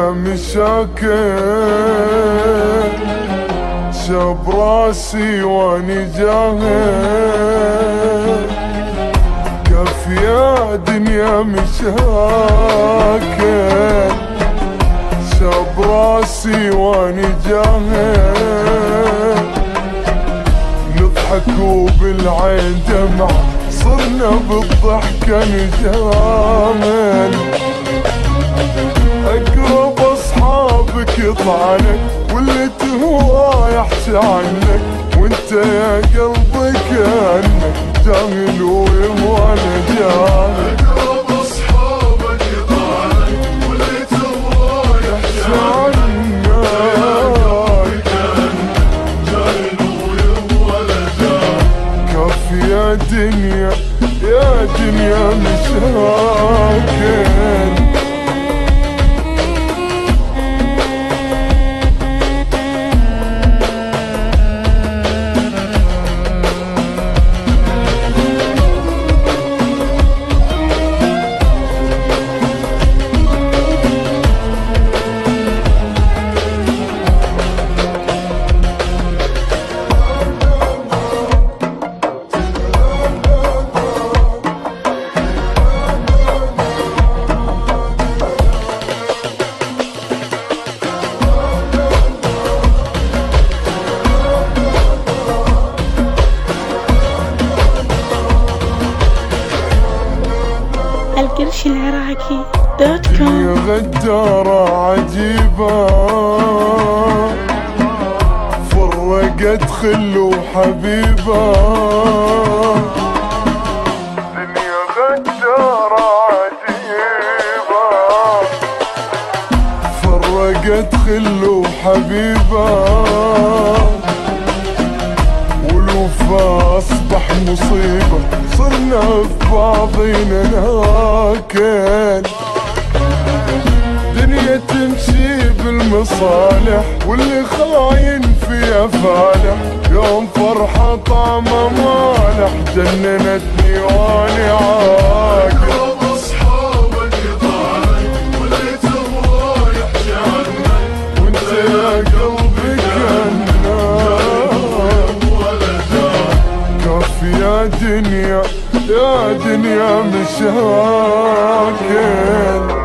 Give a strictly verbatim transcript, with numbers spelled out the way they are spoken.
دنيا مشاكل، شاب راسي واني جاهل. كف يا دنيا مشاكل، شاب راسي واني جاهل. نضحك وبالعين دمع، صرنا بالضحكة نجامل. أقرب أصحابك يطعنك، واللي تهوى يحكي عنك، وانت يا قلبي كأنك جاهل وأنا جاهل. أقرب أصحابك يطعنك، واللي تهوى يحكي عنك، جاهل وأنا جاهل. كف يا دنيا يا دنيا مشاكل. القرش العراقي دوت يا كوم. غدارة عجيبة، فرقت خل وحبيبة. دنيا غدارة عجيبة، فرقت خل وحبيبة. والوفا أصبح مصيبة، صرنا في بعضينا ناكل. دنيا تمشي بالمصالح، واللي خاين فيها فالح. يوم فرحة طعمة مالح، جننتني واني عاقل. أقرب أصحابك يطعنك، واللي تهوى يحكي عنك، وانت يا قلبي كأنك كف يا دنيا يا دنيا مشاكل.